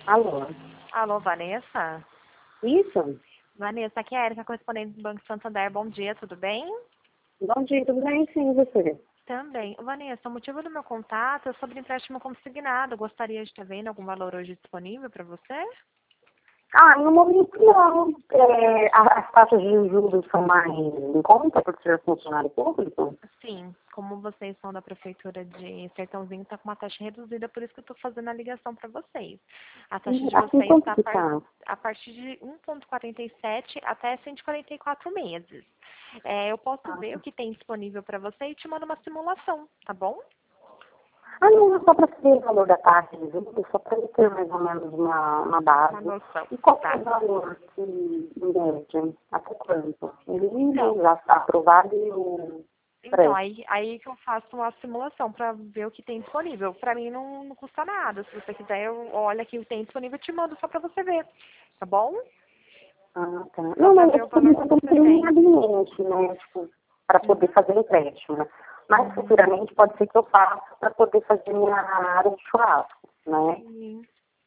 Alô? Alô, Vanessa? Isso? Vanessa, aqui é a Erika, correspondente do Banco Santander. Bom dia, tudo bem? Bom dia, tudo bem? Sim, você? Também. Vanessa, o motivo do meu contato é sobre empréstimo consignado. Gostaria de estar vendo algum valor hoje disponível para você? No momento não. As taxas de juros são mais em conta por ser funcionário público? Sim, como vocês são da Prefeitura de Sertãozinho, está com uma taxa reduzida, por isso que eu estou fazendo a ligação para vocês. A taxa de Aqui vocês quanto está que tá? a partir de 1,47 até 144 meses. Eu posso ver o que tem disponível para você e te mando uma simulação, tá bom? Não, só para saber o valor da taxa de juros, só para eu ter mais ou menos uma Uma base. noção. E qual é Tá. o valor que mede? Até quanto? Então, Ele já está aprovado e o Então, preço? aí que eu faço uma simulação para ver o que tem disponível. Para mim não custa nada. Se você quiser, eu olho aqui o que tem disponível e te mando só para você ver. Tá bom? Tá. Só Não, para mas ver eu o valor que não você tenho tem. nada em mente, né? Tipo, para poder Uhum. fazer empréstimo, né? Mas Uhum. futuramente pode ser que eu faça para poder fazer minha área de churrasco, né? Sim.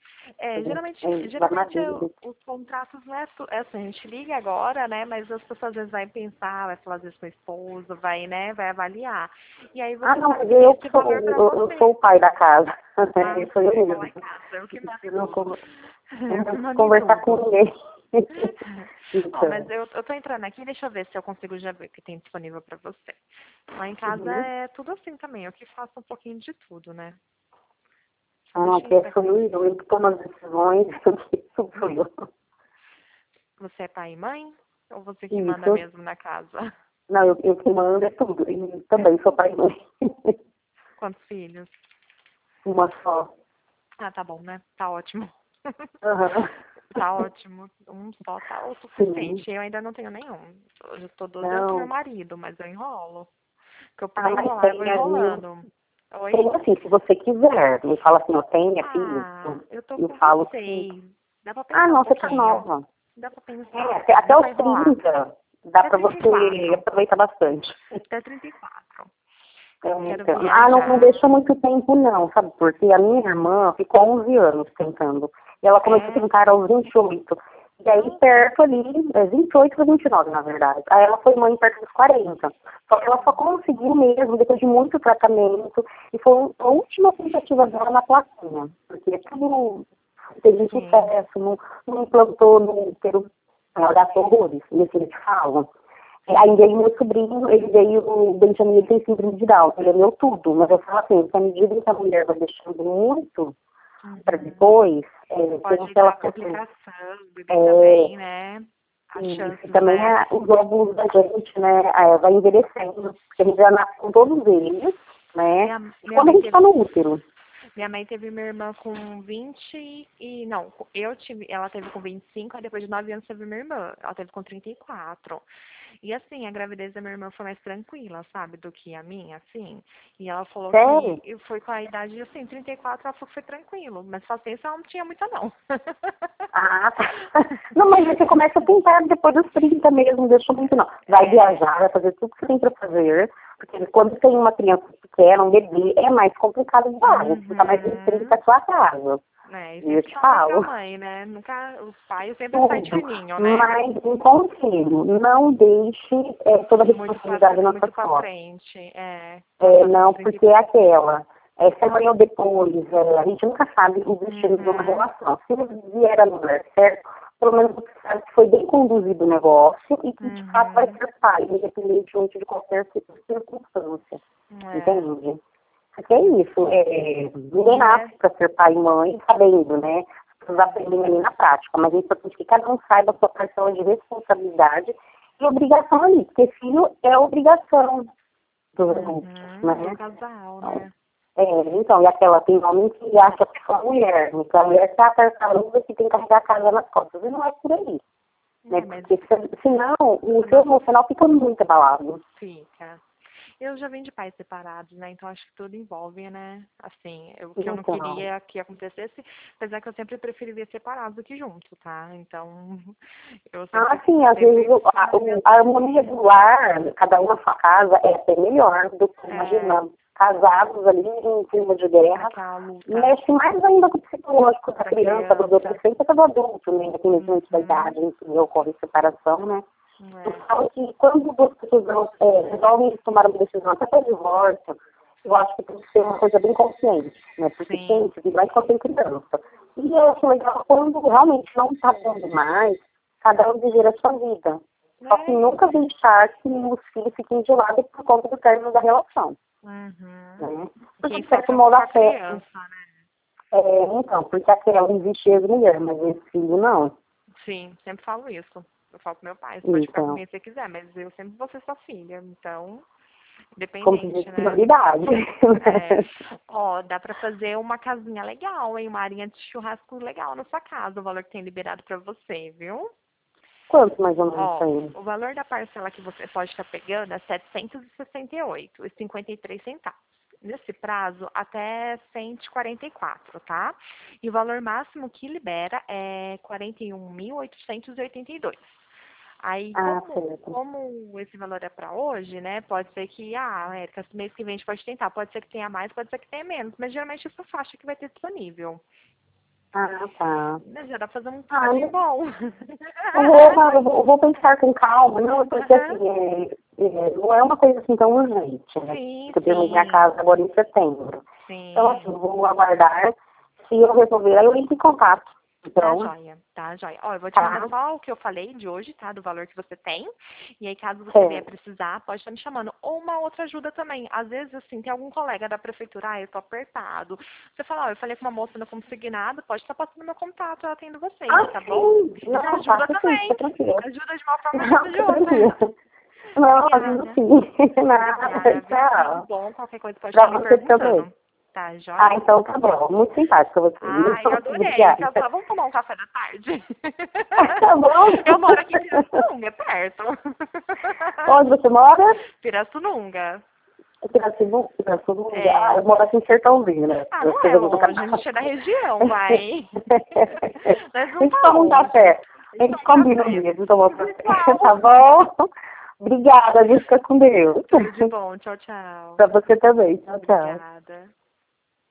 Vai Geralmente madeira. os contratos não é assim, a gente liga agora, né? Mas as pessoas às vezes vai pensar, vai falar às vezes com o esposo, vai, né? Vai avaliar. E aí você Não, sabe mas que tem eu esse sou, valor para eu sou você. o pai da casa. Ah, Eu sou eu você tá lá em mesmo. casa, eu que mando em Preciso tudo. eu Eu não que preciso mando em conversar com tudo. ninguém. Ó, mas Então, eu tô entrando aqui, deixa eu ver se eu consigo já ver o que tem disponível pra você. Lá em casa uhum. é tudo assim também, eu que faço um pouquinho de tudo, né? Só deixa eu Que entrar sou aqui. eu que tomo as decisões, isso sou eu. Você é pai e mãe? Ou você que manda Isso. mesmo na casa? Não, eu que mando é tudo. E também sou pai e mãe. Quantos filhos? Uma só. Ah, tá bom, né? Tá ótimo. Aham. Tá ótimo. Um só tá o Sim. suficiente. Eu ainda não tenho nenhum. Hoje eu tô doida pro meu Não. marido, mas eu enrolo. O que eu puder Mas enrolar, eu vou tem ali. enrolando. Oi? Tem assim, se você quiser. Me fala assim, eu tenho aqui Ah, isso. eu tô Eu com falo que. 26. Dá pra pensar um Não, você tá pouquinho. nova. Dá pra pensar. Até Dá os pra enrolar. 30 dá Até pra trinta e você quatro. aproveitar bastante. Até 34. Eu quero Então, não viajar. deixa muito tempo não, sabe? Porque a minha irmã ficou 11 anos tentando. E ela começou a É? tentar aos 28. E aí Nossa. perto ali, 28 para 29 na verdade. Aí ela foi mãe perto dos 40. Só que ela só conseguiu mesmo depois de muito tratamento. E foi a última tentativa dela na plaquinha. Porque tudo teve Sim. sucesso, não implantou no útero. Ela gastou horrores, e assim eles falam. Aí Sim. veio meu sobrinho, ele veio, o Benjamin, ele tem síndrome de Down, ele é meu tudo, mas eu falo assim, à medida que a mulher vai deixando muito para Uhum. depois, tem Pode aquela dar coisa, complicação, o bebê é, também, né? As e chances, também né? os óvulos da gente, né, vai envelhecendo, porque a gente já nasce com todos eles, né, e Minha quando a mãe gente está teve. no útero, Minha mãe teve minha irmã com 20 e... Não, eu tive... Ela teve com 25, aí depois de 9 anos teve minha irmã. Ela teve com 34. E assim, a gravidez da minha irmã foi mais tranquila, sabe, do que a minha, assim. E ela falou que sério? foi com a idade, assim, 34, ela falou que foi tranquilo. Mas paciência ela não tinha muita, não. Tá. Não, mas você começa a tentar depois dos 30 mesmo, não deixa muito não. Vai É, viajar, vai fazer tudo que você tem para fazer, porque quando tem uma criança pequena, um bebê, é mais complicado de dar. Você fica mais restrito uhum. à sua casa. E E eu sempre te sobra pra falo, mãe, né? Nunca, os pais sempre saem de tudo. fininho, né? Mas um conselho, não deixe toda a responsabilidade nas Muito suas pra costas. frente, passar dos Não, porque é 34. aquela. Se amanhã ou depois, a gente nunca sabe o destino de uma Uhum. relação. Se vier a não dar certo, pelo menos você sabe que foi bem conduzido o negócio e que de fato vai Uhum. ser pai, independentemente de qualquer circunstância. É. Entende? Porque é isso. Ninguém Né? nasce para ser pai e mãe sabendo, né? As pessoas aprendem ali na prática, mas é importante que cada um saiba a sua parcela de responsabilidade e obrigação ali, porque filho é obrigação dos adultos, Do né? casal, Então, né? e aquela tem homem que acha que só mulher, então a mulher tá a tartaruga que tem que carregar a casa nas costas, e não é por aí, né? Mas Porque senão o seu não emocional fica muito abalado. fica. Eu já vim de pais separados, né? Então acho que tudo envolve, né? Assim, o que eu não Então, queria que acontecesse, apesar que eu sempre preferi ver separado do que junto, tá? Então, sim, às vezes sempre fui na minha a harmonia do lar, cada um na sua casa, é até melhor do que é, imaginando. casados ali em clima de guerra. Mexe mais ainda com o psicológico da criança, do adolescente até do adulto, né? Independentemente da idade em que ocorre separação, né? Eu falo que quando duas pessoas resolvem tomar uma decisão até para divórcio, eu acho que tem que ser uma coisa bem consciente, né? Porque tem que vibrar enquanto tem criança. E eu acho legal quando realmente não está dando mais, cada um viver a sua vida. Só que nunca deixar que os filhos fiquem de lado por conta do término da relação. Né? Porque de certo modo afeta. Então, porque aquela existe ex-mulher, mas esse filho não. Sim, sempre falo isso. Eu falo pro meu pai, você pode ficar comigo se você quiser, mas eu sempre vou ser sua filha, então, independente, né? Ó, dá pra fazer uma casinha legal, hein? Uma arinha de churrasco legal na sua casa, o valor que tem liberado pra você, viu? Quanto mais ou menos tem? O valor da parcela que você pode estar pegando é R$ 768,53. Nesse prazo, até 144, tá? E o valor máximo que libera é 41.882. Aí, como esse valor é para hoje, né? Pode ser que, Érica, mês que vem a gente pode tentar. Pode ser que tenha mais, pode ser que tenha menos. Mas geralmente essa faixa que vai ter disponível. Tá. Mas já dá pra fazer um trabalho bom. Eu vou pensar com calma, não, porque assim, não é uma coisa assim tão urgente, né? Porque eu tenho minha casa agora em setembro. Então, assim, vou aguardar. Se eu resolver, aí eu entro em contato. Então, Tá, joia. Ó, eu vou te mandar só o que eu falei de hoje, tá? Do valor que você tem. E aí, caso você venha precisar, pode estar me chamando. Ou uma outra ajuda também. Às vezes, assim, tem algum colega da prefeitura, eu tô apertado. Você fala, eu falei com uma moça, não consegui nada, pode estar passando meu contato, ela atende vocês, tá bom? Não, ajuda também. Ajuda de uma forma ou de outra. Não, ajuda sim. Nada, tchau. Bom, qualquer coisa pode estar me perguntando. Tá, joia? Então tá bom. Muito simpática você. Eu adorei. Então tá, vamos tomar um café da tarde? Tá bom. Eu moro aqui em Pirassununga, é perto. Onde você mora? Pirassununga. Pirassununga? Eu moro aqui em Sertãozinho, né? Não é longe, a gente é da região, vai. A gente toma um café. A gente combina um dia de tomar um café. Tá bom? Obrigada, a gente fica com Deus. Tudo de bom, tchau, tchau. Pra você também, tchau, tchau. Obrigada.